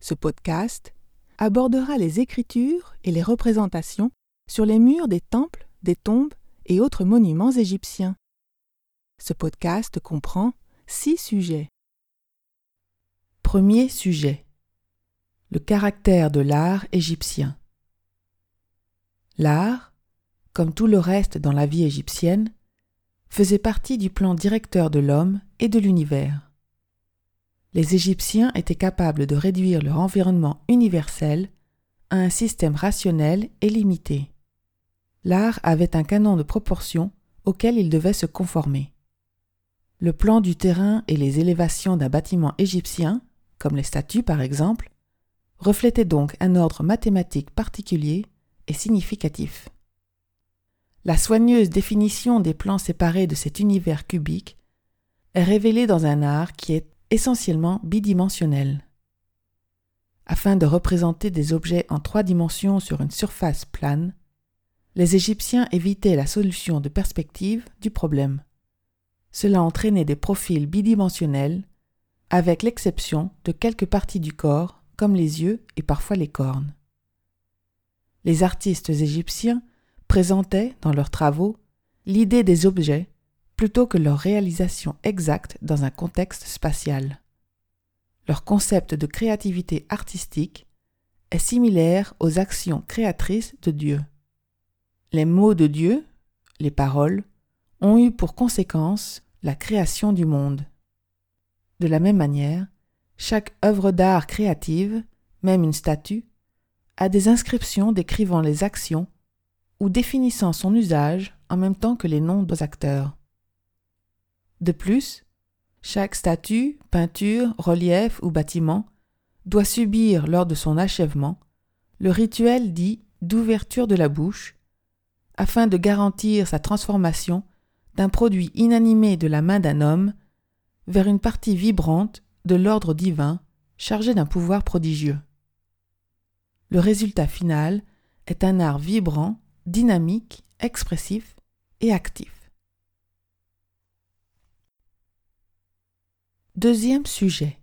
Ce podcast abordera les écritures et les représentations sur les murs des temples, des tombes et autres monuments égyptiens. Ce podcast comprend 6 sujets. Premier sujet. Le caractère de l'art égyptien. L'art, comme tout le reste dans la vie égyptienne, faisait partie du plan directeur de l'homme et de l'univers. Les Égyptiens étaient capables de réduire leur environnement universel à un système rationnel et limité. L'art avait un canon de proportions auquel il devait se conformer. Le plan du terrain et les élévations d'un bâtiment égyptien, comme les statues par exemple, reflétaient donc un ordre mathématique particulier et significatif. La soigneuse définition des plans séparés de cet univers cubique est révélée dans un art qui est essentiellement bidimensionnel. Afin de représenter des objets en 3 dimensions sur une surface plane, les Égyptiens évitaient la solution de perspective du problème. Cela entraînait des profils bidimensionnels, avec l'exception de quelques parties du corps, comme les yeux et parfois les cornes. Les artistes égyptiens présentaient, dans leurs travaux, l'idée des objets plutôt que leur réalisation exacte dans un contexte spatial. Leur concept de créativité artistique est similaire aux actions créatrices de Dieu. Les mots de Dieu, les paroles, ont eu pour conséquence la création du monde. De la même manière, chaque œuvre d'art créative, même une statue, a des inscriptions décrivant les actions ou définissant son usage en même temps que les noms des acteurs. De plus, chaque statue, peinture, relief ou bâtiment doit subir lors de son achèvement le rituel dit d'ouverture de la bouche afin de garantir sa transformation d'un produit inanimé de la main d'un homme vers une partie vibrante de l'ordre divin chargée d'un pouvoir prodigieux. Le résultat final est un art vibrant, dynamique, expressif et actif. Deuxième sujet.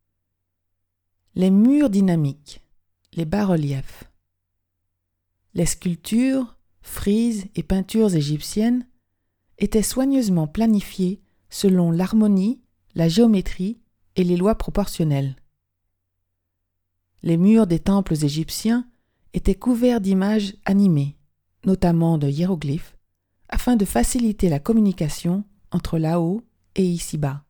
Les murs dynamiques, les bas-reliefs. Les sculptures, frises et peintures égyptiennes étaient soigneusement planifiées selon l'harmonie, la géométrie et les lois proportionnelles. Les murs des temples égyptiens étaient couverts d'images animées, notamment de hiéroglyphes, afin de faciliter la communication entre là-haut et ici-bas.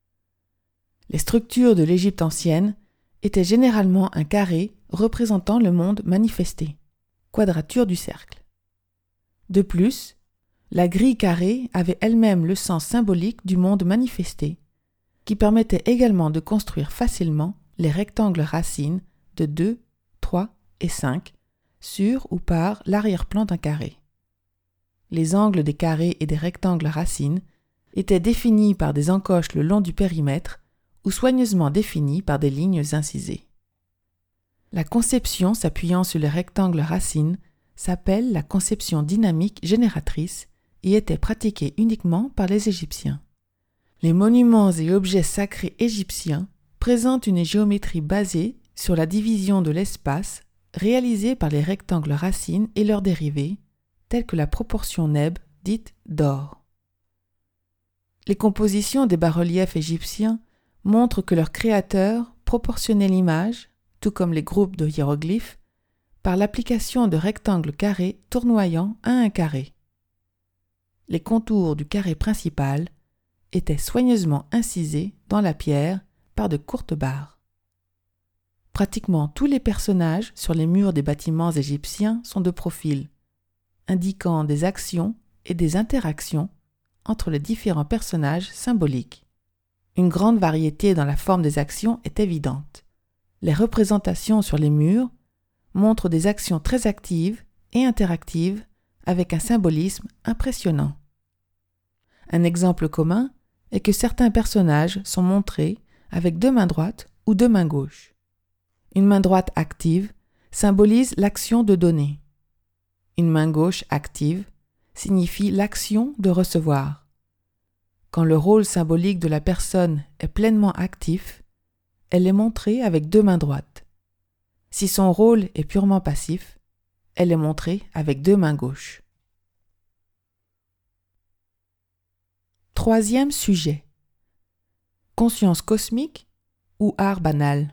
Les structures de l'Égypte ancienne étaient généralement un carré représentant le monde manifesté, quadrature du cercle. De plus, la grille carrée avait elle-même le sens symbolique du monde manifesté, qui permettait également de construire facilement les rectangles racines de 2, 3 et 5 sur ou par l'arrière-plan d'un carré. Les angles des carrés et des rectangles racines étaient définis par des encoches le long du périmètre ou soigneusement définis par des lignes incisées. La conception s'appuyant sur les rectangles racines s'appelle la conception dynamique génératrice et était pratiquée uniquement par les Égyptiens. Les monuments et objets sacrés égyptiens présentent une géométrie basée sur la division de l'espace réalisée par les rectangles racines et leurs dérivés, tels que la proportion Neb dite d'or. Les compositions des bas-reliefs égyptiens montrent que leurs créateurs proportionnaient l'image, tout comme les groupes de hiéroglyphes, par l'application de rectangles carrés tournoyant à un carré. Les contours du carré principal étaient soigneusement incisés dans la pierre par de courtes barres. Pratiquement tous les personnages sur les murs des bâtiments égyptiens sont de profil, indiquant des actions et des interactions entre les différents personnages symboliques. Une grande variété dans la forme des actions est évidente. Les représentations sur les murs montrent des actions très actives et interactives avec un symbolisme impressionnant. Un exemple commun est que certains personnages sont montrés avec 2 mains droites ou 2 mains gauches. Une main droite active symbolise l'action de donner. Une main gauche active signifie l'action de recevoir. Quand le rôle symbolique de la personne est pleinement actif, elle est montrée avec 2 mains droites. Si son rôle est purement passif, elle est montrée avec 2 mains gauches. Troisième sujet. Conscience cosmique ou art banal.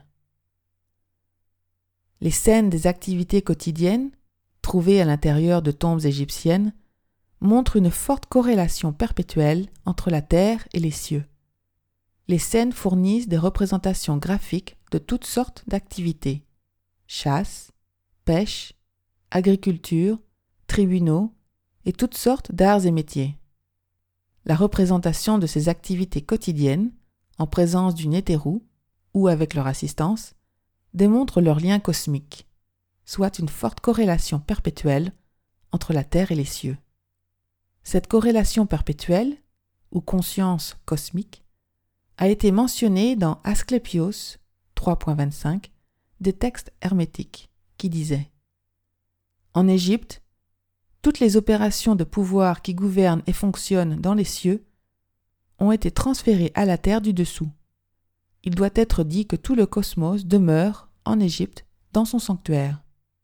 Les scènes des activités quotidiennes, trouvées à l'intérieur de tombes égyptiennes, montrent une forte corrélation perpétuelle entre la terre et les cieux. Les scènes fournissent des représentations graphiques de toutes sortes d'activités: chasse, pêche, agriculture, tribunaux et toutes sortes d'arts et métiers. La représentation de ces activités quotidiennes, en présence du Nétérou ou avec leur assistance, démontre leur lien cosmique, soit une forte corrélation perpétuelle entre la terre et les cieux. Cette corrélation perpétuelle, ou conscience cosmique, a été mentionnée dans Asclépios 3.25 des textes hermétiques, qui disait: En Égypte, toutes les opérations de pouvoir qui gouvernent et fonctionnent dans les cieux ont été transférées à la terre du dessous. Il doit être dit que tout le cosmos demeure, en Égypte, dans son sanctuaire.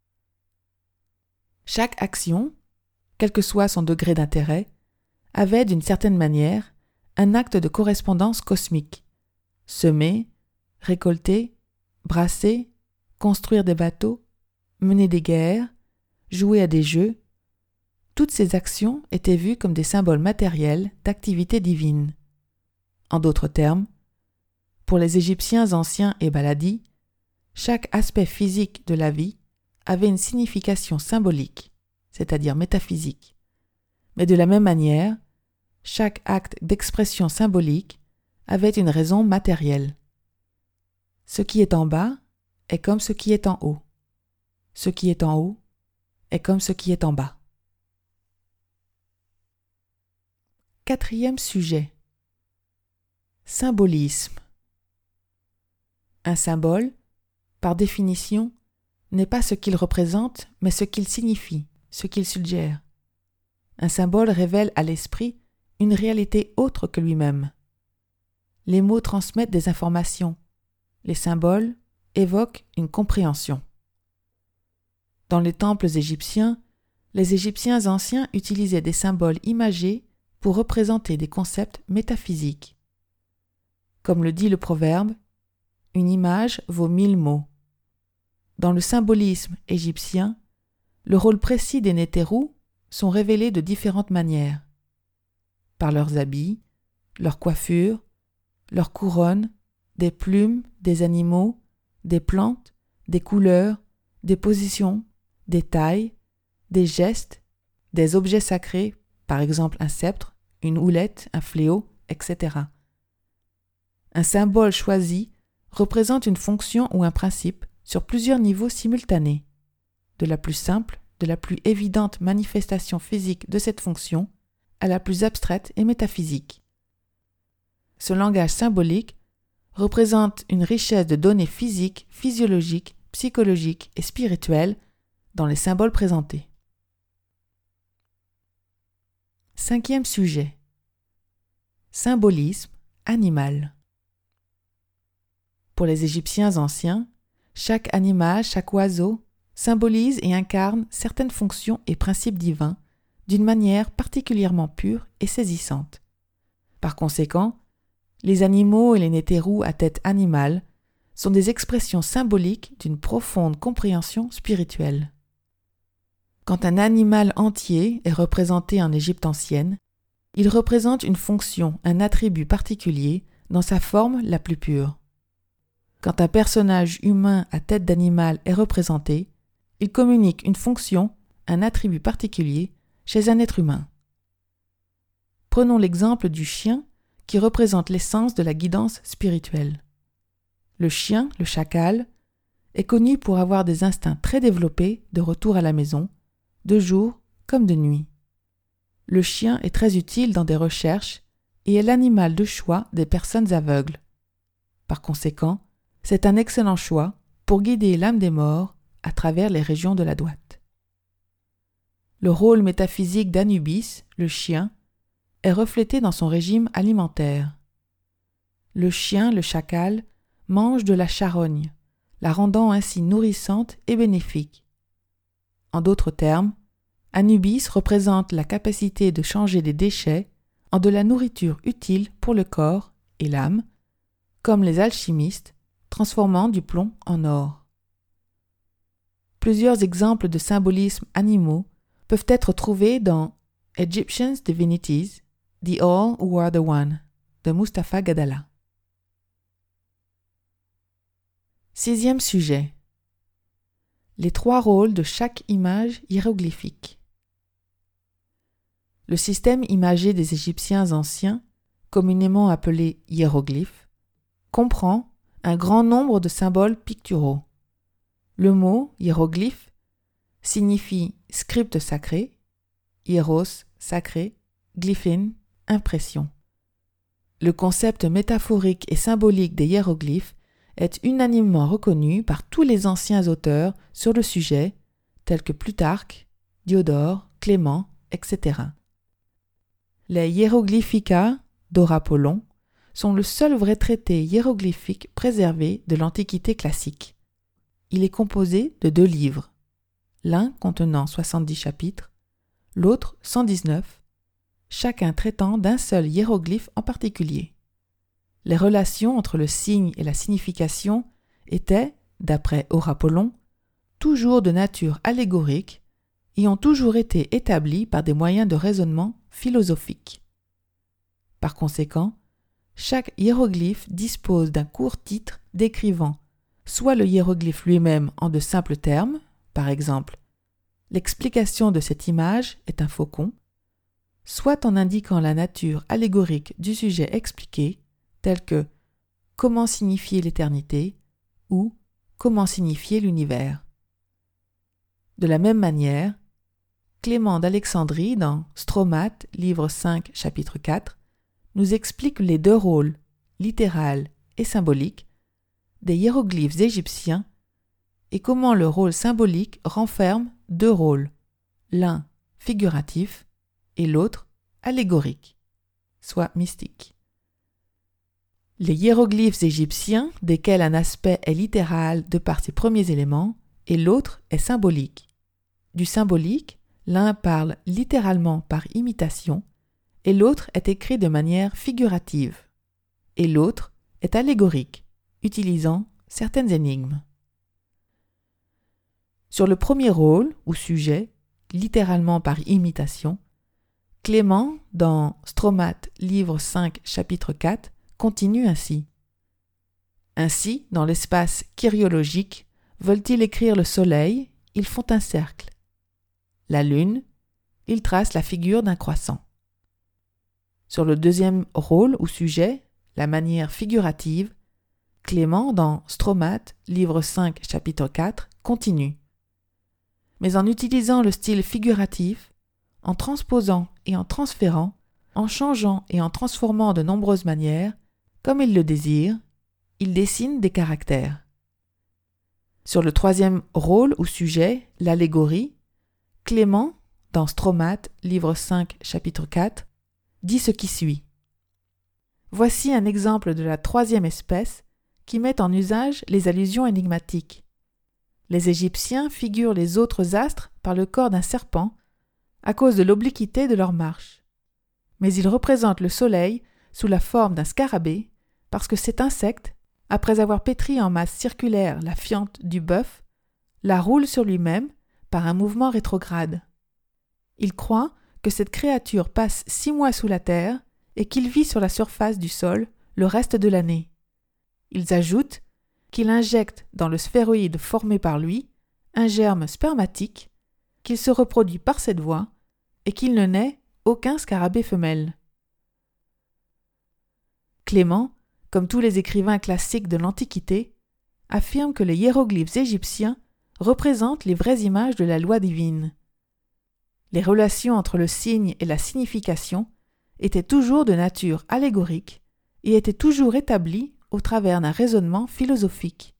Chaque action, quel que soit son degré d'intérêt, avait d'une certaine manière un acte de correspondance cosmique. Semer, récolter, brasser, construire des bateaux, mener des guerres, jouer à des jeux, toutes ces actions étaient vues comme des symboles matériels d'activité divine. En d'autres termes, pour les Égyptiens anciens et baladis, chaque aspect physique de la vie avait une signification symbolique, c'est-à-dire métaphysique. Mais de la même manière, chaque acte d'expression symbolique avait une raison matérielle. Ce qui est en bas est comme ce qui est en haut. Ce qui est en haut est comme ce qui est en bas. Quatrième sujet. Symbolisme. Un symbole, par définition, n'est pas ce qu'il représente, mais ce qu'il signifie, ce qu'il suggère. Un symbole révèle à l'esprit une réalité autre que lui-même. Les mots transmettent des informations. Les symboles évoquent une compréhension. Dans les temples égyptiens, les Égyptiens anciens utilisaient des symboles imagés pour représenter des concepts métaphysiques. Comme le dit le proverbe, une image vaut 1000 mots. Dans le symbolisme égyptien, le rôle précis des Nétérous sont révélés de différentes manières. Par leurs habits, leurs coiffures, leurs couronnes, des plumes, des animaux, des plantes, des couleurs, des positions, des tailles, des gestes, des objets sacrés, par exemple un sceptre, une houlette, un fléau, etc. Un symbole choisi représente une fonction ou un principe sur plusieurs niveaux simultanés, de la plus simple, de la plus évidente manifestation physique de cette fonction à la plus abstraite et métaphysique. Ce langage symbolique représente une richesse de données physiques, physiologiques, psychologiques et spirituelles dans les symboles présentés. Cinquième sujet. Symbolisme animal. Pour les Égyptiens anciens, chaque animal, chaque oiseau symbolise et incarne certaines fonctions et principes divins d'une manière particulièrement pure et saisissante. Par conséquent, les animaux et les Nétérous à tête animale sont des expressions symboliques d'une profonde compréhension spirituelle. Quand un animal entier est représenté en Égypte ancienne, il représente une fonction, un attribut particulier dans sa forme la plus pure. Quand un personnage humain à tête d'animal est représenté, il communique une fonction, un attribut particulier chez un être humain. Prenons l'exemple du chien qui représente l'essence de la guidance spirituelle. Le chien, le chacal, est connu pour avoir des instincts très développés de retour à la maison, de jour comme de nuit. Le chien est très utile dans des recherches et est l'animal de choix des personnes aveugles. Par conséquent, c'est un excellent choix pour guider l'âme des morts à travers les régions de la droite. Le rôle métaphysique d'Anubis, le chien, est reflété dans son régime alimentaire. Le chien, le chacal, mange de la charogne, la rendant ainsi nourrissante et bénéfique. En d'autres termes, Anubis représente la capacité de changer des déchets en de la nourriture utile pour le corps et l'âme, comme les alchimistes transformant du plomb en or. Plusieurs exemples de symbolismes animaux peuvent être trouvés dans Egyptian Divinities, The All Who Are the One de Mustapha Gadala. 6e sujet. Les 3 rôles de chaque image hiéroglyphique. Le système imagé des Égyptiens anciens, communément appelé hiéroglyphe, comprend un grand nombre de symboles picturaux. Le mot hiéroglyphe signifie script sacré, hieros sacré, glyphin impression. Le concept métaphorique et symbolique des hiéroglyphes est unanimement reconnu par tous les anciens auteurs sur le sujet, tels que Plutarque, Diodore, Clément, etc. Les Hieroglyphica d'Horapollon sont le seul vrai traité hiéroglyphique préservé de l'Antiquité classique. Il est composé de 2 livres, l'un contenant 70 chapitres, l'autre 119, chacun traitant d'un seul hiéroglyphe en particulier. Les relations entre le signe et la signification étaient, d'après Horapollon, toujours de nature allégorique et ont toujours été établies par des moyens de raisonnement philosophique. Par conséquent, chaque hiéroglyphe dispose d'un court titre décrivant soit le hiéroglyphe lui-même en de simples termes, par exemple, l'explication de cette image est un faucon, soit en indiquant la nature allégorique du sujet expliqué, tel que comment signifier l'éternité ou comment signifier l'univers. De la même manière, Clément d'Alexandrie, dans Stromate, livre 5, chapitre 4, nous explique les 2 rôles, littéral et symbolique, des hiéroglyphes égyptiens et comment le rôle symbolique renferme 2 rôles, l'un figuratif et l'autre allégorique, soit mystique. Les hiéroglyphes égyptiens, desquels un aspect est littéral de par ses premiers éléments, et l'autre est symbolique. Du symbolique, l'un parle littéralement par imitation, et l'autre est écrit de manière figurative, et l'autre est allégorique, utilisant certaines énigmes. Sur le premier rôle, ou sujet, littéralement par imitation, Clément, dans Stromate, livre 5, chapitre 4, continue ainsi. Ainsi, dans l'espace kyriologique, veulent-ils écrire le soleil, ils font un cercle. La lune, ils tracent la figure d'un croissant. Sur le deuxième rôle ou sujet, la manière figurative, Clément, dans Stromate, livre 5, chapitre 4, continue. Mais en utilisant le style figuratif, en transposant et en transférant, en changeant et en transformant de nombreuses manières, comme il le désire, il dessine des caractères. Sur le troisième rôle ou sujet, l'allégorie, Clément, dans Stromate, livre 5, chapitre 4, dit ce qui suit. Voici un exemple de la 3e espèce qui met en usage les allusions énigmatiques. Les Égyptiens figurent les autres astres par le corps d'un serpent à cause de l'obliquité de leur marche. Mais ils représentent le soleil sous la forme d'un scarabée parce que cet insecte, après avoir pétri en masse circulaire la fiente du bœuf, la roule sur lui-même par un mouvement rétrograde. Ils croient que cette créature passe 6 mois sous la terre et qu'il vit sur la surface du sol le reste de l'année. Ils ajoutent qu'il injecte dans le sphéroïde formé par lui un germe spermatique, qu'il se reproduit par cette voie et qu'il ne naît aucun scarabée femelle. Clément, comme tous les écrivains classiques de l'Antiquité, affirme que les hiéroglyphes égyptiens représentent les vraies images de la loi divine. Les relations entre le signe et la signification étaient toujours de nature allégorique et étaient toujours établies au travers d'un raisonnement philosophique.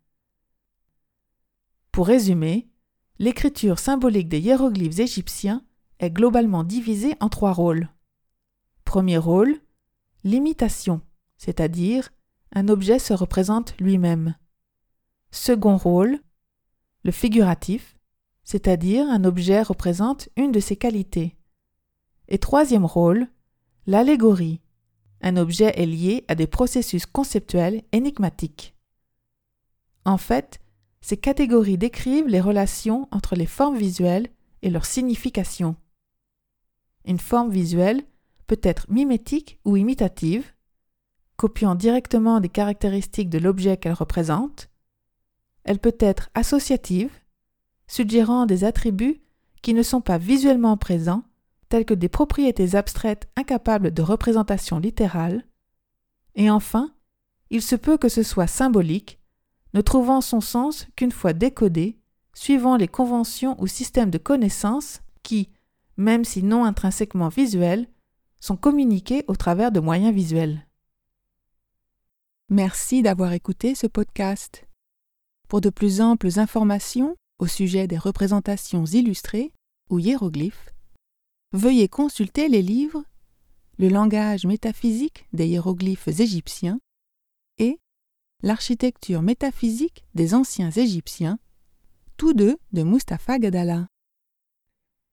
Pour résumer, l'écriture symbolique des hiéroglyphes égyptiens est globalement divisée en 3 rôles. Premier rôle, l'imitation, c'est-à-dire un objet se représente lui-même. Second rôle, le figuratif, c'est-à-dire un objet représente une de ses qualités. Et troisième rôle, l'allégorie. Un objet est lié à des processus conceptuels énigmatiques. En fait, ces catégories décrivent les relations entre les formes visuelles et leur signification. Une forme visuelle peut être mimétique ou imitative, copiant directement des caractéristiques de l'objet qu'elle représente. Elle peut être associative, suggérant des attributs qui ne sont pas visuellement présents, tels que des propriétés abstraites incapables de représentation littérale. Et enfin, il se peut que ce soit symbolique, ne trouvant son sens qu'une fois décodé, suivant les conventions ou systèmes de connaissances qui, même si non intrinsèquement visuels, sont communiqués au travers de moyens visuels. Merci d'avoir écouté ce podcast. Pour de plus amples informations au sujet des représentations illustrées ou hiéroglyphes, veuillez consulter les livres « Le langage métaphysique des hiéroglyphes égyptiens » et « L'architecture métaphysique des anciens Égyptiens », tous deux de Mustapha Guedalla.